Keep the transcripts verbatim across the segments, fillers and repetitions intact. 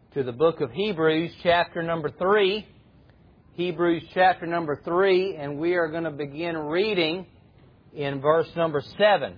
to the book of Hebrews, chapter number three. Hebrews chapter number three, and we are going to begin reading in verse number seven.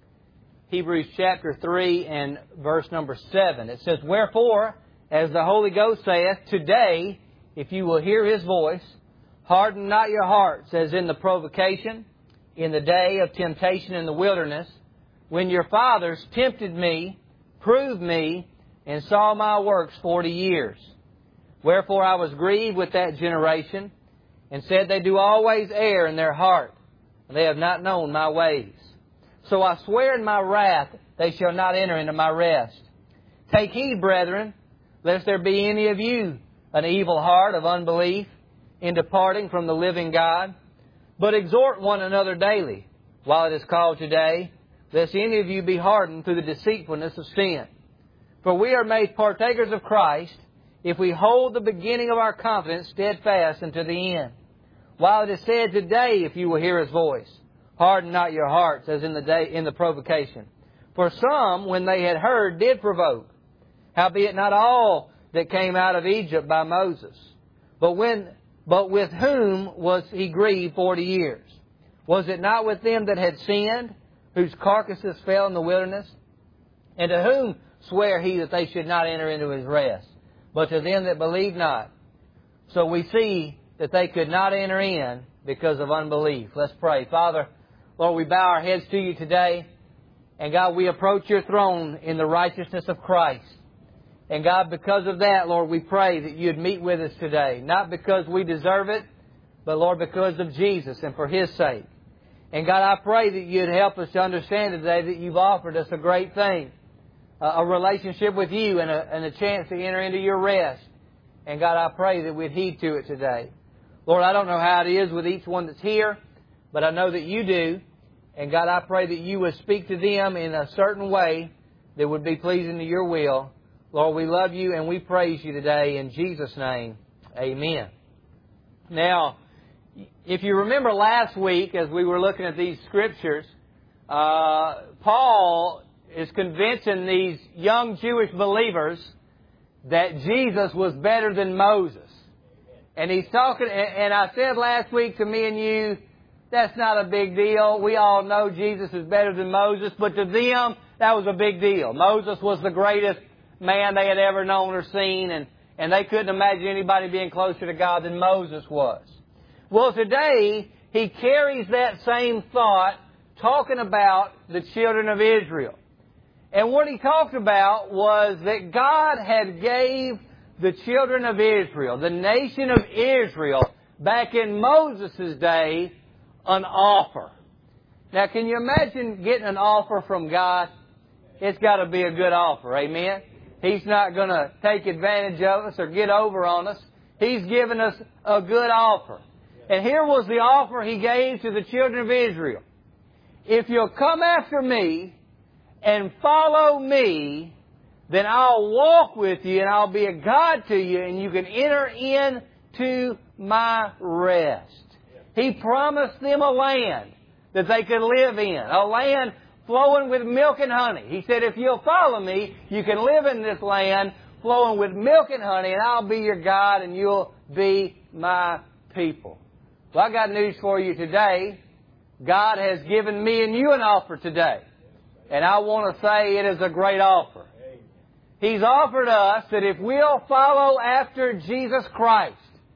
Hebrews chapter three and verse number seven. It says, "Wherefore, as the Holy Ghost saith, today, if you will hear His voice, harden not your hearts, as in the provocation, in the day of temptation in the wilderness, when your fathers tempted me, proved me, and saw my works forty years. Wherefore I was grieved with that generation, and said, they do always err in their heart, and they have not known my ways. So I swear in my wrath, they shall not enter into my rest. Take heed, brethren, lest there be any of you an evil heart of unbelief in departing from the living God. But exhort one another daily, while it is called today, lest any of you be hardened through the deceitfulness of sin. For we are made partakers of Christ, if we hold the beginning of our confidence steadfast unto the end. While it is said today, if you will hear His voice, harden not your hearts, as in the day in the provocation. For some, when they had heard, did provoke. Howbeit not all that came out of Egypt by Moses. But when, but with whom was he grieved forty years? Was it not with them that had sinned, whose carcasses fell in the wilderness? And to whom sware he that they should not enter into His rest? But to them that believe not. So we see that they could not enter in because of unbelief. Let's pray. Father, Lord, we bow our heads to You today. And God, we approach Your throne in the righteousness of Christ. And God, because of that, Lord, we pray that You'd meet with us today. Not because we deserve it, but Lord, because of Jesus and for His sake. And God, I pray that You'd help us to understand today that You've offered us a great thing. A relationship with You and a, and a chance to enter into Your rest. And God, I pray that we'd heed to it today. Lord, I don't know how it is with each one that's here, but I know that You do. And God, I pray that You would speak to them in a certain way that would be pleasing to Your will. Lord, we love You and we praise You today. In Jesus' name, amen. Now, if you remember last week as we were looking at these scriptures, uh, Paul is convincing these young Jewish believers that Jesus was better than Moses. And he's talking, and I said last week to me and you, that's not a big deal. We all know Jesus is better than Moses, but to them, that was a big deal. Moses was the greatest man they had ever known or seen, and, and they couldn't imagine anybody being closer to God than Moses was. Well, today, he carries that same thought, talking about the children of Israel. And what he talked about was that God had gave the children of Israel, the nation of Israel, back in Moses' day, an offer. Now, can you imagine getting an offer from God? It's got to be a good offer, amen? He's not going to take advantage of us or get over on us. He's given us a good offer. And here was the offer He gave to the children of Israel. If you'll come after Me and follow Me, then I'll walk with you and I'll be a God to you and you can enter into My rest. He promised them a land that they could live in, a land flowing with milk and honey. He said, if you'll follow Me, you can live in this land flowing with milk and honey, and I'll be your God and you'll be My people. Well, I got news for you today. God has given me and you an offer today. And I want to say it is a great offer. He's offered us that if we'll follow after Jesus Christ,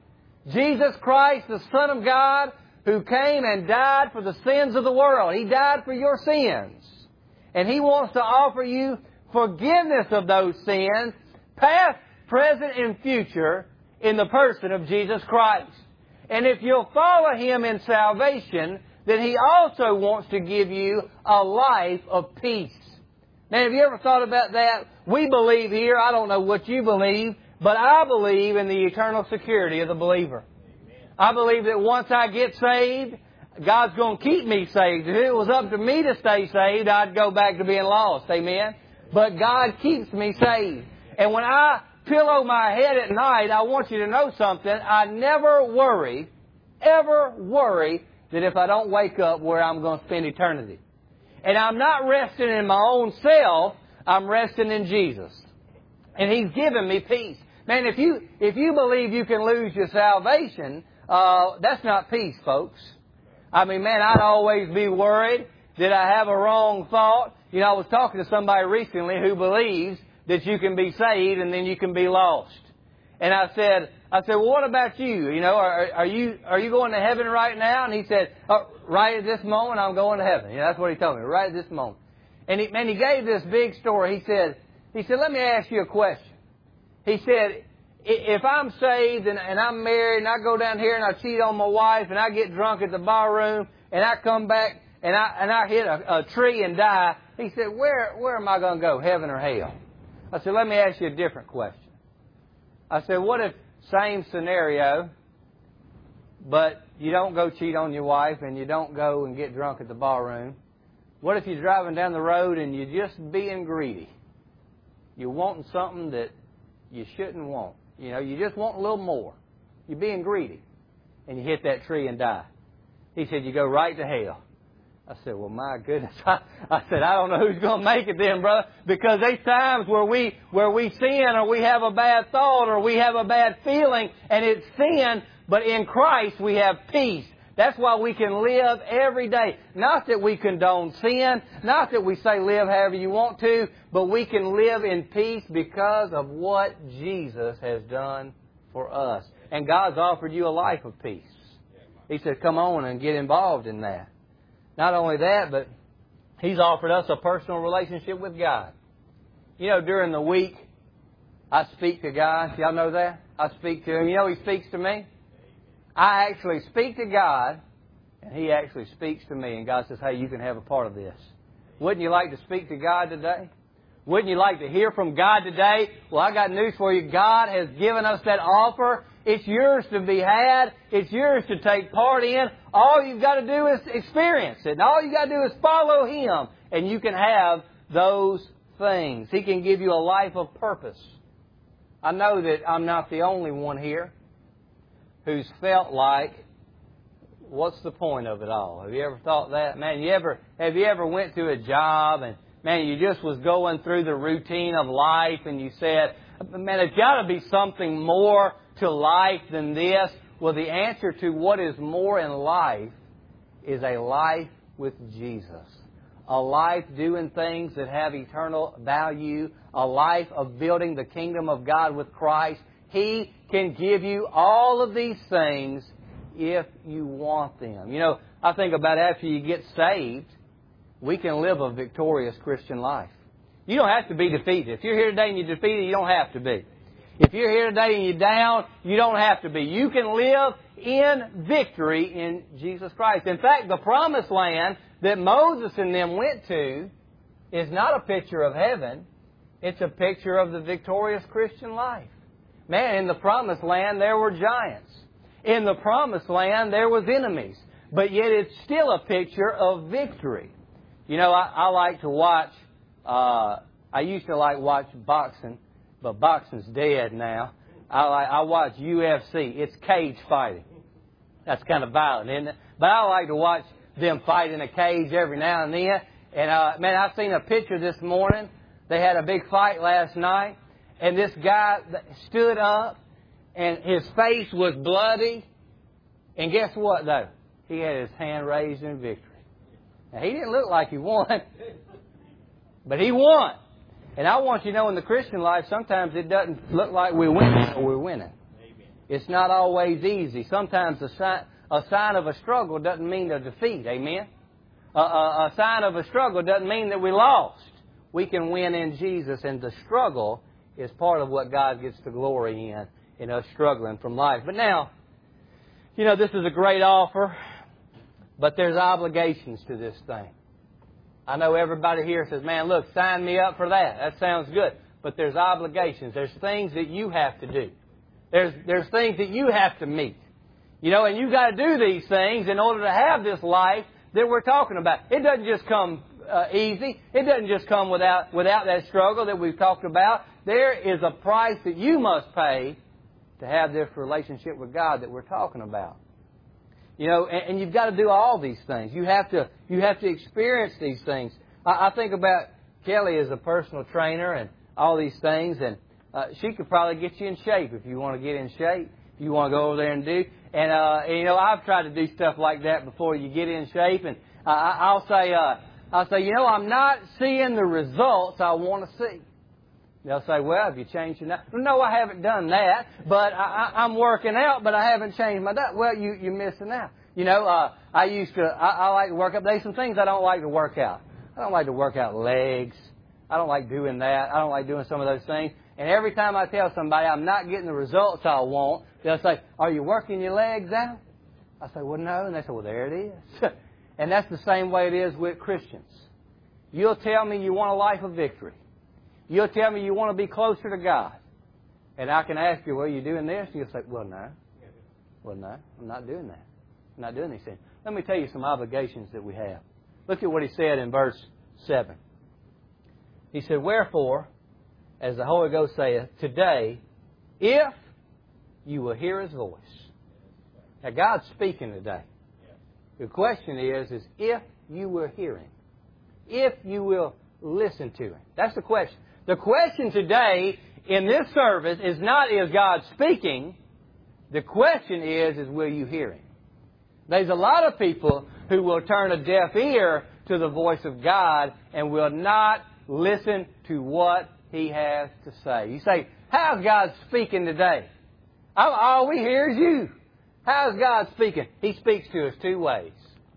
Jesus Christ, the Son of God, who came and died for the sins of the world. He died for your sins. And He wants to offer you forgiveness of those sins, past, present, and future, in the person of Jesus Christ. And if you'll follow Him in salvation, then He also wants to give you a life of peace. Now, have you ever thought about that? We believe here, I don't know what you believe, but I believe in the eternal security of the believer. I believe that once I get saved, God's going to keep me saved. If it was up to me to stay saved, I'd go back to being lost. Amen? But God keeps me saved. And when I pillow my head at night, I want you to know something. I never worry, ever worry, that if I don't wake up where I'm going to spend eternity. And I'm not resting in my own self. I'm resting in Jesus. And He's given me peace. Man, if you if you believe you can lose your salvation, uh, that's not peace, folks. I mean, man, I'd always be worried. Did I have a wrong thought? You know, I was talking to somebody recently who believes that you can be saved and then you can be lost. And I said, I said, well, what about you? You know, are, are you are you going to heaven right now? And he said, oh, right at this moment, I'm going to heaven. Yeah, that's what he told me, right at this moment. And he, man, he gave this big story. He said, he said, let me ask you a question. He said, if I'm saved and, and I'm married and I go down here and I cheat on my wife and I get drunk at the bar room and I come back and I and I hit a, a tree and die, he said, where where am I going to go, heaven or hell? I said, let me ask you a different question. I said, what if, same scenario, but you don't go cheat on your wife and you don't go and get drunk at the bar room? What if you're driving down the road and you're just being greedy? You're wanting something that you shouldn't want. You know, you just want a little more. You're being greedy. And you hit that tree and die. He said, you go right to hell. I said, well, my goodness. I, I said, I don't know who's going to make it then, brother. Because there's times where we, where we sin or we have a bad thought or we have a bad feeling and it's sin. But in Christ we have peace. That's why we can live every day. Not that we condone sin. Not that we say live however you want to. But we can live in peace because of what Jesus has done for us. And God's offered you a life of peace. He said, come on and get involved in that. Not only that, but He's offered us a personal relationship with God. You know, during the week, I speak to God. Y'all know that? I speak to Him. You know He speaks to me? I actually speak to God, and He actually speaks to me. And God says, hey, you can have a part of this. Wouldn't you like to speak to God today? Wouldn't you like to hear from God today? Well, I got news for you. God has given us that offer. It's yours to be had. It's yours to take part in. All you've got to do is experience it. And all you've got to do is follow Him. And you can have those things. He can give you a life of purpose. I know that I'm not the only one here who's felt like, what's the point of it all? Have you ever thought that? Man, you ever have you ever went to a job and, man, you just was going through the routine of life and you said, man, there's got to be something more to life than this? Well, the answer to what is more in life is a life with Jesus. A life doing things that have eternal value. A life of building the kingdom of God with Christ. He can give you all of these things if you want them. You know, I think about after you get saved, we can live a victorious Christian life. You don't have to be defeated. If you're here today and you're defeated, you don't have to be. If you're here today and you're down, you don't have to be. You can live in victory in Jesus Christ. In fact, the promised land that Moses and them went to is not a picture of heaven. It's a picture of the victorious Christian life. Man, in the promised land there were giants. In the promised land there was enemies. But yet it's still a picture of victory. You know, I, I like to watch, uh, I used to like watch boxing, but boxing's dead now. I like, I watch U F C. It's cage fighting. That's kind of violent, isn't it? But I like to watch them fight in a cage every now and then. And, uh, man, I seen a picture this morning. They had a big fight last night. And this guy stood up, and his face was bloody. And guess what, though? He had his hand raised in victory. Now, he didn't look like he won, but he won. And I want you to know in the Christian life, sometimes it doesn't look like we're winning or we're winning. It's not always easy. Sometimes a sign, a sign of a struggle doesn't mean a defeat. Amen? A, a, a sign of a struggle doesn't mean that we lost. We can win in Jesus, and the struggle is part of what God gets the glory in, in us struggling from life. But now, you know, this is a great offer, but there's obligations to this thing. I know everybody here says, man, look, sign me up for that. That sounds good. But there's obligations. There's things that you have to do. There's, there's things that you have to meet. You know, and you've got to do these things in order to have this life that we're talking about. It doesn't just come uh, easy. It doesn't just come without, without that struggle that we've talked about. There is a price that you must pay to have this relationship with God that we're talking about. You know, and, and you've got to do all these things. You have to, you have to experience these things. I, I think about Kelly as a personal trainer and all these things, and Uh, she could probably get you in shape if you want to get in shape. If you want to go over there and do. And, uh, and, you know, I've tried to do stuff like that before you get in shape. And uh, I'll say, uh, I'll say, you know, I'm not seeing the results I want to see. They'll say, well, have you changed your diet? No, I haven't done that, but I, I, I'm working out, but I haven't changed my diet. Well, you, you're missing out. You know, uh, I used to, I, I like to work out. There's some things I don't like to work out. I don't like to work out legs. I don't like doing that. I don't like doing some of those things. And every time I tell somebody I'm not getting the results I want, they'll say, are you working your legs out? I say, well, no. And they say, well, there it is. And that's the same way it is with Christians. You'll tell me you want a life of victory. You'll tell me you want to be closer to God. And I can ask you, well, are you doing this? And you'll say, well, no. Well, no, I'm not doing that. I'm not doing these things. Let me tell you some obligations that we have. Look at what he said in verse seven. He said, wherefore, as the Holy Ghost saith, today, if you will hear His voice. Now, God's speaking today. The question is, is if you will hear Him. If you will listen to Him. That's the question. The question today in this service is not, is God speaking? The question is, is will you hear Him? There's a lot of people who will turn a deaf ear to the voice of God and will not listen to what He has to say. You say, how's God speaking today? All we hear is you. How's God speaking? He speaks to us two ways.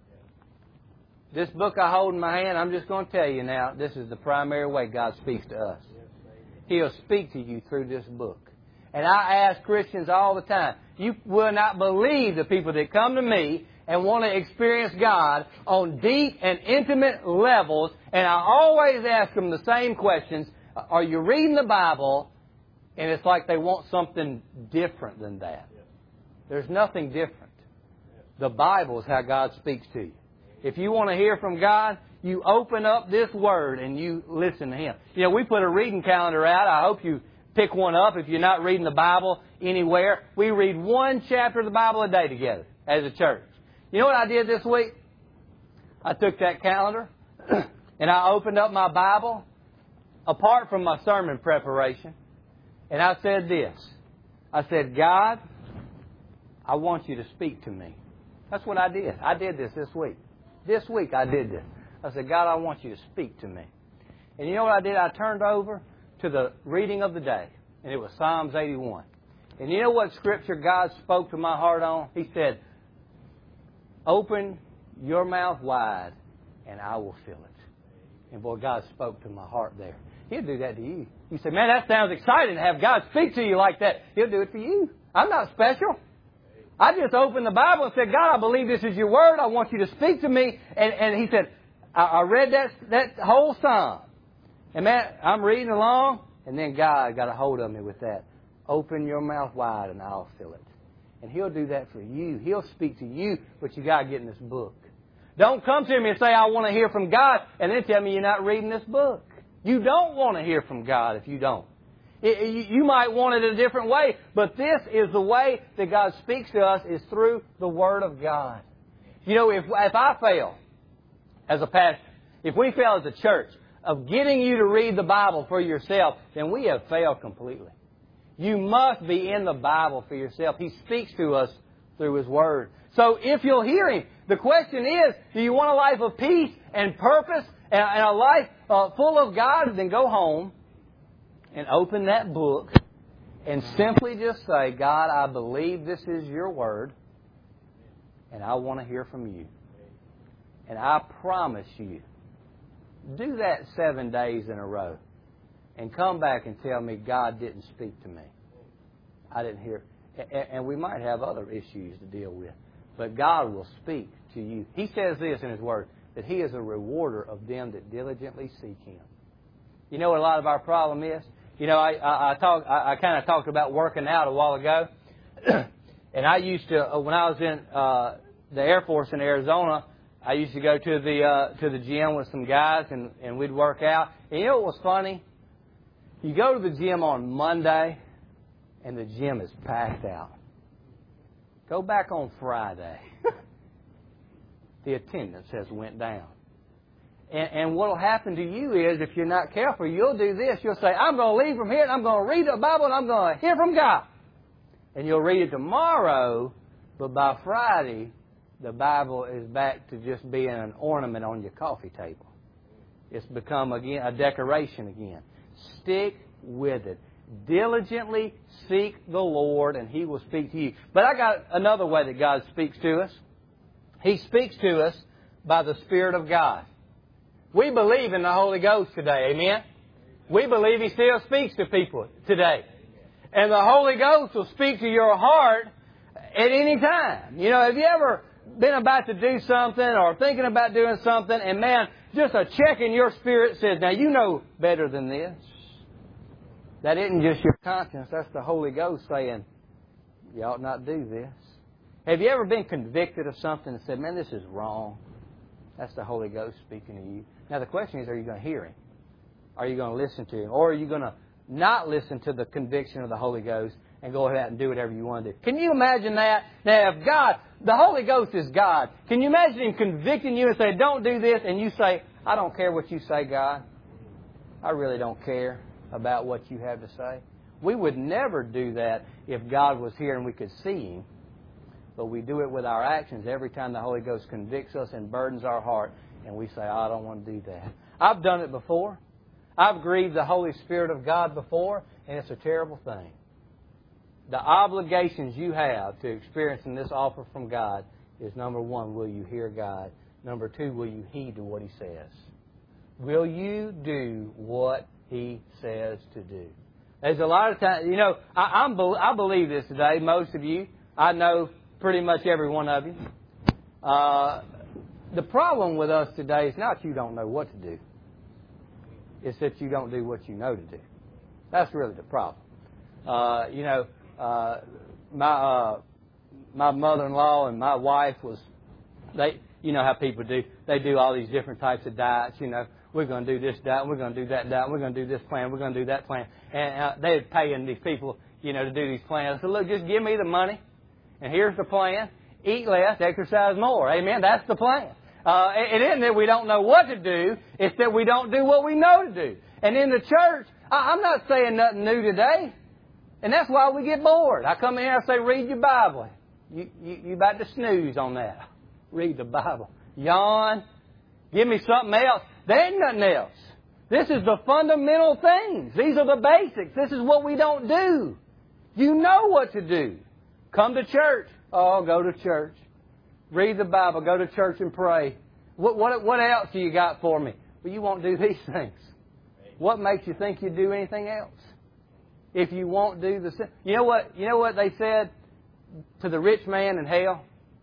This book I hold in my hand, I'm just going to tell you now, this is the primary way God speaks to us. He'll speak to you through this book. And I ask Christians all the time, you will not believe the people that come to me and want to experience God on deep and intimate levels. And I always ask them the same questions. Are you reading the Bible? And it's like they want something different than that. There's nothing different. The Bible is how God speaks to you. If you want to hear from God, you open up this Word and you listen to Him. You know, we put a reading calendar out. I hope you pick one up if you're not reading the Bible anywhere. We read one chapter of the Bible a day together as a church. You know what I did this week? I took that calendar and I opened up my Bible apart from my sermon preparation. And I said this. I said, God, I want you to speak to me. That's what I did. I did this this week. This week I did this. I said, God, I want you to speak to me. And you know what I did? I turned over to the reading of the day. And it was Psalms eighty-one. And you know what scripture God spoke to my heart on? He said, open your mouth wide and I will fill it. And boy, God spoke to my heart there. He'll do that to you. You say, man, that sounds exciting to have God speak to you like that. He'll do it for you. I'm not special. I just opened the Bible and said, God, I believe this is your word. I want you to speak to me. And, and He said, I, I read that, that whole psalm. And man, I'm reading along. And then God got a hold of me with that. Open your mouth wide and I'll fill it. And He'll do that for you. He'll speak to you, but you got to get in this book. Don't come to me and say, I want to hear from God, and then tell me you're not reading this book. You don't want to hear from God if you don't. It, you might want it a different way, but this is the way that God speaks to us, is through the Word of God. You know, if, if I fail as a pastor, if we fail as a church of getting you to read the Bible for yourself, then we have failed completely. You must be in the Bible for yourself. He speaks to us through His Word. So if you'll hear Him, the question is, do you want a life of peace and purpose and a life uh, full of God? Then go home and open that book and simply just say, God, I believe this is your word and I want to hear from you. And I promise you, do that seven days in a row and come back and tell me God didn't speak to me. I didn't hear. And we might have other issues to deal with. But God will speak to you. He says this in His Word, that He is a rewarder of them that diligently seek Him. You know what a lot of our problem is? You know, I I, I, talk, I, I kind of talked about working out a while ago. And I used to, when I was in uh, the Air Force in Arizona, I used to go to the uh, to the gym with some guys and, and we'd work out. And you know what was funny? You go to the gym on Monday and the gym is packed out. Go back on Friday. The attendance has went down. And, and what will happen to you is, if you're not careful, you'll do this. You'll say, I'm going to leave from here, and I'm going to read the Bible, and I'm going to hear from God. And you'll read it tomorrow, but by Friday, the Bible is back to just being an ornament on your coffee table. It's become, again, a decoration again. Stick with it. Diligently seek the Lord, and He will speak to you. But I got another way that God speaks to us. He speaks to us by the Spirit of God. We believe in the Holy Ghost today, amen? We believe He still speaks to people today. And the Holy Ghost will speak to your heart at any time. You know, have you ever been about to do something or thinking about doing something, and man, just a check in your spirit says, now you know better than this. That isn't just your conscience. That's the Holy Ghost saying, you ought not do this. Have you ever been convicted of something and said, man, this is wrong? That's the Holy Ghost speaking to you. Now the question is, are you going to hear Him? Are you going to listen to Him? Or are you going to not listen to the conviction of the Holy Ghost and go ahead and do whatever you want to do? Can you imagine that? Now if God, the Holy Ghost is God, can you imagine Him convicting you and say, don't do this, and you say, I don't care what you say, God. I really don't care about what you have to say. We would never do that if God was here and we could see Him. But we do it with our actions every time the Holy Ghost convicts us and burdens our heart, and we say, I don't want to do that. I've done it before. I've grieved the Holy Spirit of God before, and it's a terrible thing. The obligations you have to experiencing this offer from God is, number one, will you hear God? Number two, will you heed to what He says? Will you do what He says to do? There's a lot of times, you know, I, I'm, I believe this today. Most of you, I know pretty much every one of you. Uh, the problem with us today is not you don't know what to do. It's that you don't do what you know to do. That's really the problem. Uh, you know, uh, my uh, my mother-in-law and my wife was, they, you know how people do. They do all these different types of diets. You know, we're going to do this diet, and we're going to do that diet, and we're going to do this plan, we're going to do that plan. And uh, they're paying these people, you know, to do these plans. I said, look, just give me the money, and here's the plan. Eat less, exercise more. Amen? That's the plan. Uh, it isn't that we don't know what to do. It's that we don't do what we know to do. And in the church, I, I'm not saying nothing new today. And that's why we get bored. I come in here and say, read your Bible. You, you, you about to snooze on that. Read the Bible. Yawn. Give me something else. There ain't nothing else. This is the fundamental things. These are the basics. This is what we don't do. You know what to do. Come to church. Oh, go to church. Read the Bible. Go to church and pray. What, what, what else do you got for me? Well, you won't do these things. What makes you think you do anything else? If you won't do the same. You know what, you know what they said to the rich man in hell?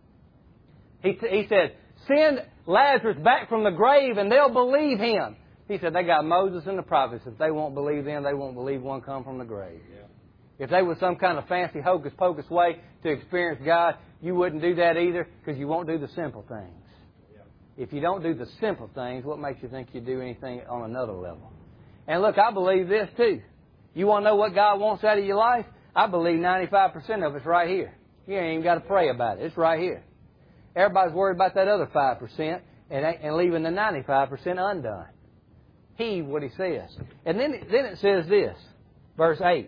He, he said, send Lazarus back from the grave and they'll believe him. He said, they got Moses and the prophets. If they won't believe them, they won't believe one come from the grave. Yeah. If they was some kind of fancy hocus-pocus way to experience God, you wouldn't do that either because you won't do the simple things. Yeah. If you don't do the simple things, what makes you think you do anything on another level? And look, I believe this too. You want to know what God wants out of your life? I believe ninety-five percent of it's right here. You ain't even got to pray about it. It's right here. Everybody's worried about that other five percent and, and leaving the ninety-five percent undone. Heed what He says. And then, then it says this, verse eight.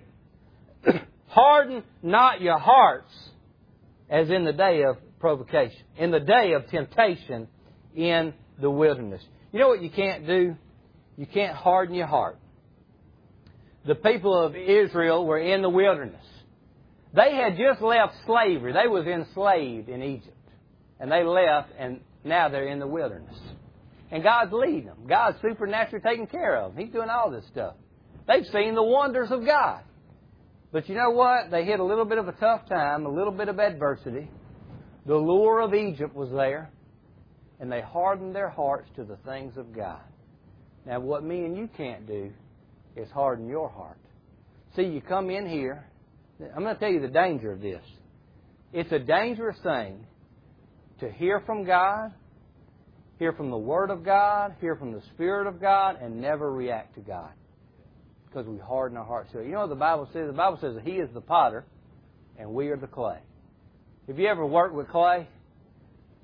Harden not your hearts as in the day of provocation, in the day of temptation in the wilderness. You know what you can't do? You can't harden your heart. The people of Israel were in the wilderness. They had just left slavery. They was enslaved in Egypt. And they left, and now they're in the wilderness. And God's leading them. God's supernaturally taking care of them. He's doing all this stuff. They've seen the wonders of God. But you know what? They hit a little bit of a tough time, a little bit of adversity. The lure of Egypt was there. And they hardened their hearts to the things of God. Now, what me and you can't do is harden your heart. See, you come in here. I'm going to tell you the danger of this. It's a dangerous thing to hear from God, hear from the Word of God, hear from the Spirit of God, and never react to God. Because we harden our hearts to it. You know what the Bible says? The Bible says that He is the potter, and we are the clay. Have you ever worked with clay?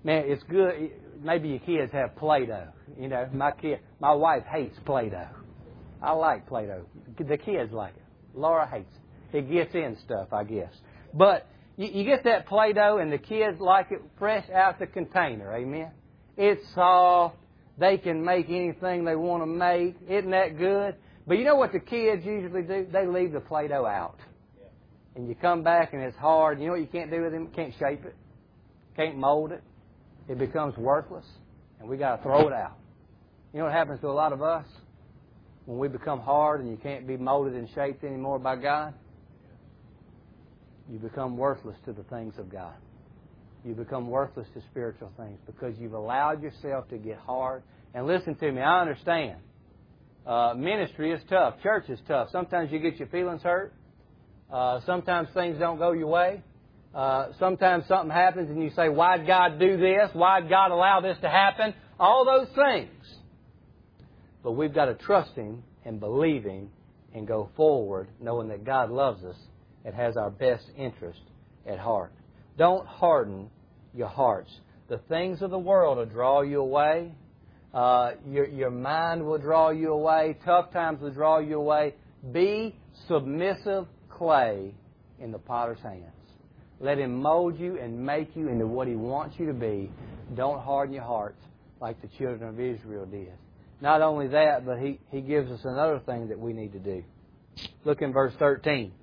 Man, it's good. Maybe your kids have Play-Doh. You know, my kid, my wife hates Play-Doh. I like Play-Doh. The kids like it. Laura hates it. It gets in stuff, I guess. But you, you get that Play-Doh and the kids like it fresh out the container. Amen? It's soft. They can make anything they want to make. Isn't that good? But you know what the kids usually do? They leave the Play-Doh out. And you come back and it's hard. You know what you can't do with them? Can't shape it. Can't mold it. It becomes worthless. And we got to throw it out. You know what happens to a lot of us? When we become hard and you can't be molded and shaped anymore by God, you become worthless to the things of God. You become worthless to spiritual things because you've allowed yourself to get hard. And listen to me, I understand. Uh, ministry is tough. Church is tough. Sometimes you get your feelings hurt. Uh, sometimes things don't go your way. Uh, sometimes something happens and you say, why'd God do this? Why'd God allow this to happen? All those things. But we've got to trust Him and believe Him and go forward knowing that God loves us and has our best interest at heart. Don't harden your hearts. The things of the world will draw you away. Uh, your, your mind will draw you away. Tough times will draw you away. Be submissive clay in the potter's hands. Let Him mold you and make you into what He wants you to be. Don't harden your hearts like the children of Israel did. Not only that, but He, he gives us another thing that we need to do. Look in verse thirteen.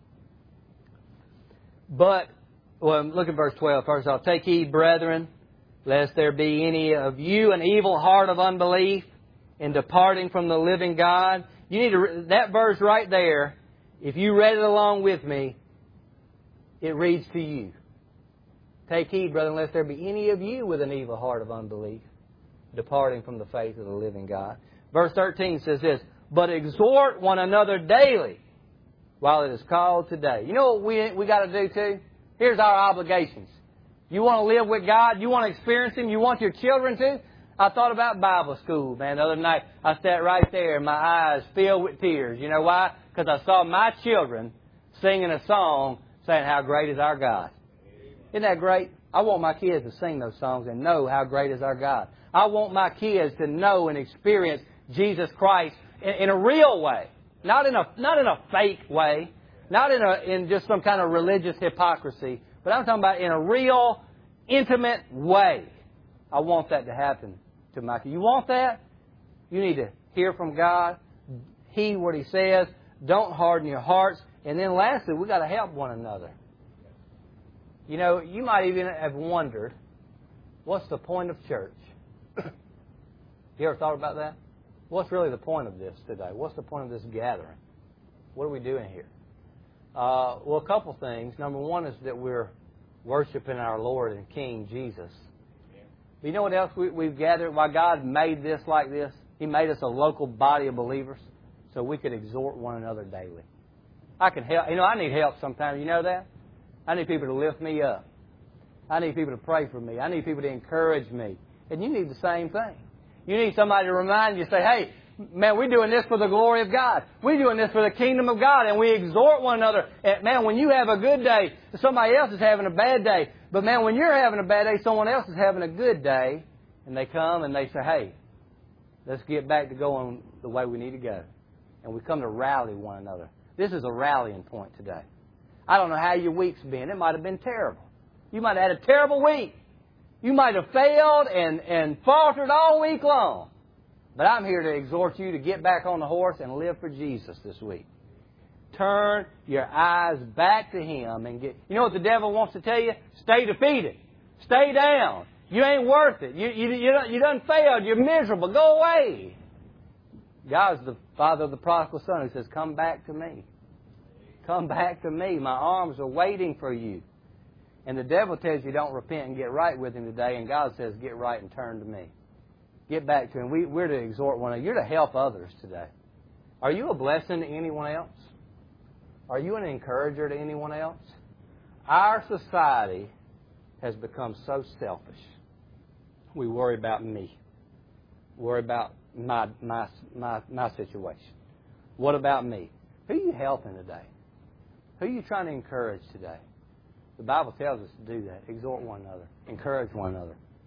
But, well, look at verse twelve first off. Take heed, brethren, lest there be any of you an evil heart of unbelief in departing from the living God. You need to, that verse right there, if you read it along with me, it reads to you. Take heed, brethren, lest there be any of you with an evil heart of unbelief, departing from the faith of the living God. Verse thirteen says this, but exhort one another daily while it is called today. You know what we we got to do too? Here's our obligations. You want to live with God? You want to experience Him? You want your children to? I thought about Bible school, man. The other night, I sat right there and my eyes filled with tears. You know why? Because I saw my children singing a song saying, how great is our God. Isn't that great? I want my kids to sing those songs and know how great is our God. I want my kids to know and experience Jesus Christ in, in a real way. Not in a not in a fake way. Not in a in just some kind of religious hypocrisy. But I'm talking about in a real, intimate way. I want that to happen to my kids. You want that? You need to hear from God. Heed what He says. Don't harden your hearts. And then lastly, we've got to help one another. You know, you might even have wondered, what's the point of church? You ever thought about that? What's really the point of this today? What's the point of this gathering? What are we doing here? Uh, well, a couple things. Number one is that we're worshiping our Lord and King Jesus. But you know what else we, we've gathered? Why God made this like this? He made us a local body of believers so we could exhort one another daily. I can help. You know, I need help sometimes. You know that? I need people to lift me up. I need people to pray for me. I need people to encourage me. And you need the same thing. You need somebody to remind you, say, hey, man, we're doing this for the glory of God. We're doing this for the kingdom of God. And we exhort one another. And man, when you have a good day, somebody else is having a bad day. But man, when you're having a bad day, someone else is having a good day. And they come and they say, hey, let's get back to going the way we need to go. And we come to rally one another. This is a rallying point today. I don't know how your week's been. It might have been terrible. You might have had a terrible week. You might have failed and, and faltered all week long. But I'm here to exhort you to get back on the horse and live for Jesus this week. Turn your eyes back to Him and get... You know what the devil wants to tell you? Stay defeated. Stay down. You ain't worth it. You, you, you, done, you done failed. You're miserable. Go away. God's the Father of the prodigal son who says, come back to me. Come back to me. My arms are waiting for you. And the devil tells you don't repent and get right with Him today. And God says, get right and turn to me. Get back to Him. We, we're to exhort one another. You're to help others today. Are you a blessing to anyone else? Are you an encourager to anyone else? Our society has become so selfish. We worry about me. Worry about my, my, my, my situation. What about me? Who are you helping today? Who are you trying to encourage today? The Bible tells us to do that. Exhort one another. Encourage one another.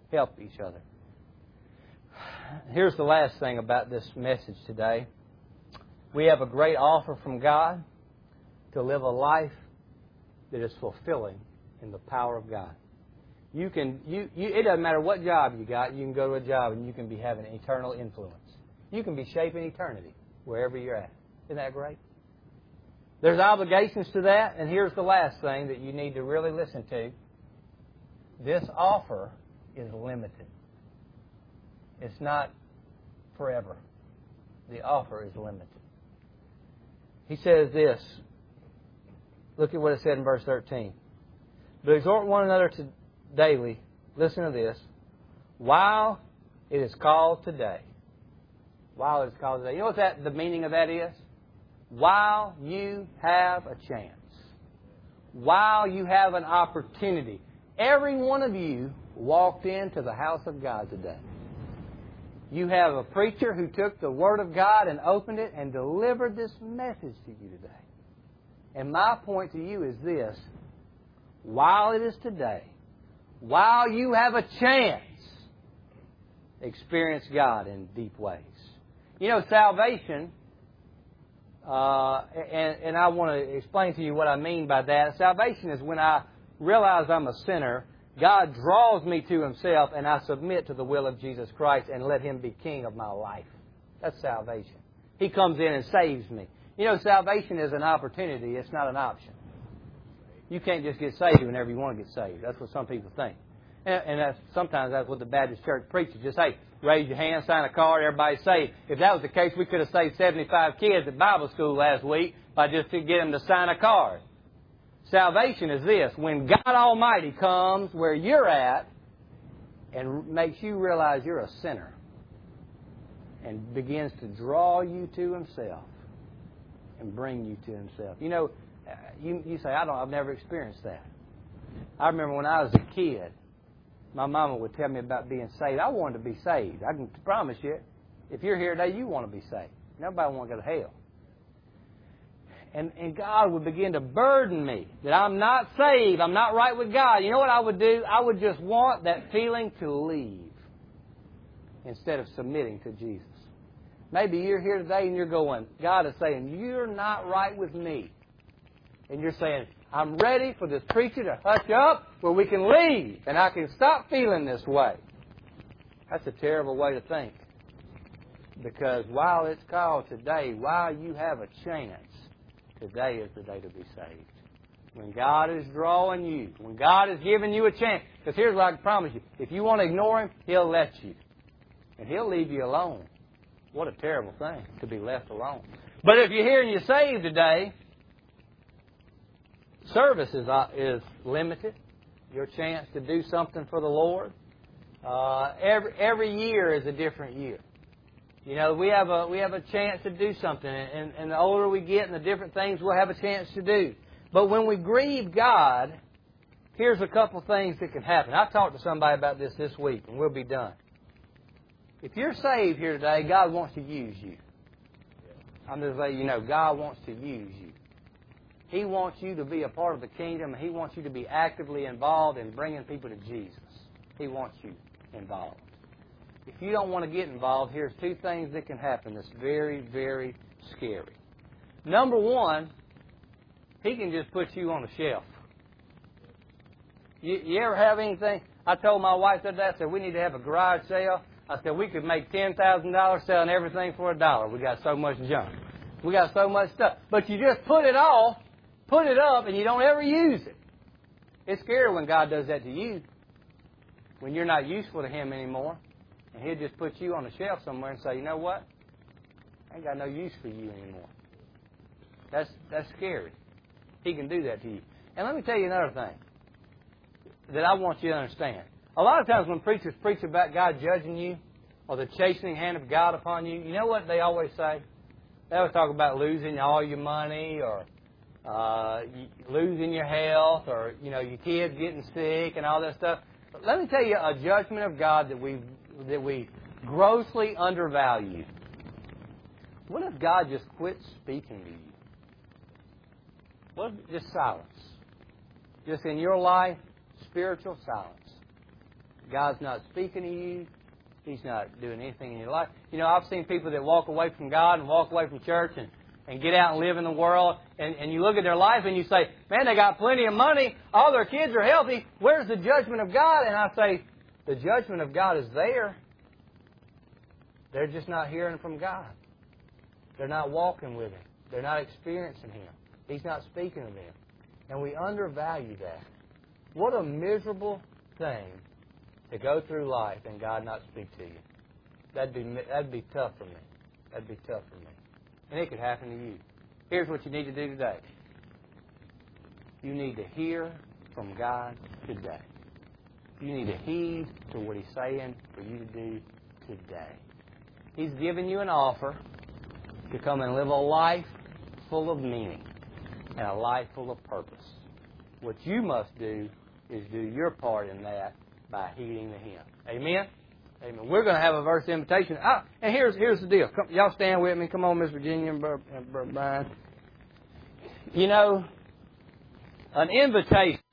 help each other. Here's the last thing about this message today. We have a great offer from God to live a life that is fulfilling in the power of God. You can, you, you, it doesn't matter what job you got, you can go to a job and you can be having eternal influence. You can be shaping eternity wherever you're at. Isn't that great? There's obligations to that, and here's the last thing that you need to really listen to. This offer is limited. It's not forever. The offer is limited. He says this. Look at what it said in verse thirteen. But exhort one another to daily, listen to this, while it is called today. While it is called today. You know what that the meaning of that is? While you have a chance. While you have an opportunity. Every one of you walked into the house of God today. You have a preacher who took the Word of God and opened it and delivered this message to you today. And my point to you is this. While it is today, while you have a chance, experience God in deep ways. You know, salvation, uh, and, and I want to explain to you what I mean by that. Salvation is when I realize I'm a sinner, God draws me to Himself, and I submit to the will of Jesus Christ and let Him be King of my life. That's salvation. He comes in and saves me. You know, salvation is an opportunity. It's not an option. You can't just get saved whenever you want to get saved. That's what some people think. And, and that's, sometimes that's what the Baptist church preaches. Just, hey, raise your hand, sign a card, everybody's saved. If that was the case, we could have saved seventy-five kids at Bible school last week by just to get them to sign a card. Salvation is this. When God Almighty comes where you're at and makes you realize you're a sinner and begins to draw you to Himself and bring you to Himself. You know, you, you say, I don't, I've never experienced that. I remember when I was a kid, my mama would tell me about being saved. I wanted to be saved. I can promise you, if you're here today, you want to be saved. Nobody wants to go to hell. And, and God would begin to burden me that I'm not saved, I'm not right with God. You know what I would do? I would just want that feeling to leave instead of submitting to Jesus. Maybe you're here today and you're going, God is saying, you're not right with me. And you're saying, I'm ready for this preacher to hush up where we can leave and I can stop feeling this way. That's a terrible way to think. Because while it's called today, while you have a chance, today is the day to be saved. When God is drawing you, when God is giving you a chance. Because here's what I can promise you. If you want to ignore Him, He'll let you. And He'll leave you alone. What a terrible thing to be left alone. But if you're here and you're saved today, service is, uh, is limited. Your chance to do something for the Lord. Uh, every, every year is a different year. You know, we have a we have a chance to do something, and, and the older we get and the different things we'll have a chance to do. But when we grieve God, here's a couple things that can happen. I talked to somebody about this this week, and we'll be done. If you're saved here today, God wants to use you. I'm just letting you know, God wants to use you. He wants you to be a part of the kingdom, and He wants you to be actively involved in bringing people to Jesus. He wants you involved. If you don't want to get involved, here's two things that can happen that's very, very scary. Number one, He can just put you on a shelf. You, you ever have anything? I told my wife that day, I said, we need to have a garage sale. I said, we could make ten thousand dollars selling everything for a dollar. We got so much junk. We got so much stuff. But you just put it off, put it up, and you don't ever use it. It's scary when God does that to you. When you're not useful to Him anymore. And He'll just put you on a shelf somewhere and say, you know what? I ain't got no use for you anymore. That's that's scary. He can do that to you. And let me tell you another thing that I want you to understand. A lot of times when preachers preach about God judging you or the chastening hand of God upon you, you know what they always say? They always talk about losing all your money or uh, losing your health or, you know, your kids getting sick and all that stuff. But let me tell you a judgment of God that we that we grossly undervalue. What if God just quit speaking to you? What if just silence? Just in your life, spiritual silence. God's not speaking to you. He's not doing anything in your life. You know, I've seen people that walk away from God and walk away from church and, and get out and live in the world, and, and you look at their life and you say, man, they got plenty of money, all their kids are healthy, where's the judgment of God? And I say, the judgment of God is there. They're just not hearing from God. They're not walking with Him. They're not experiencing Him. He's not speaking to them. And we undervalue that. What a miserable thing to go through life and God not speak to you. That'd be, that'd be tough for me. That'd be tough for me. And it could happen to you. Here's what you need to do today. You need to hear from God today. You need to heed to what He's saying for you to do today. He's given you an offer to come and live a life full of meaning and a life full of purpose. What you must do is do your part in that by heeding to Him. Amen? Amen. We're going to have a verse invitation. Oh, and here's here's the deal. Come, y'all stand with me. Come on, Miss Virginia and Brother Brian. You know, an invitation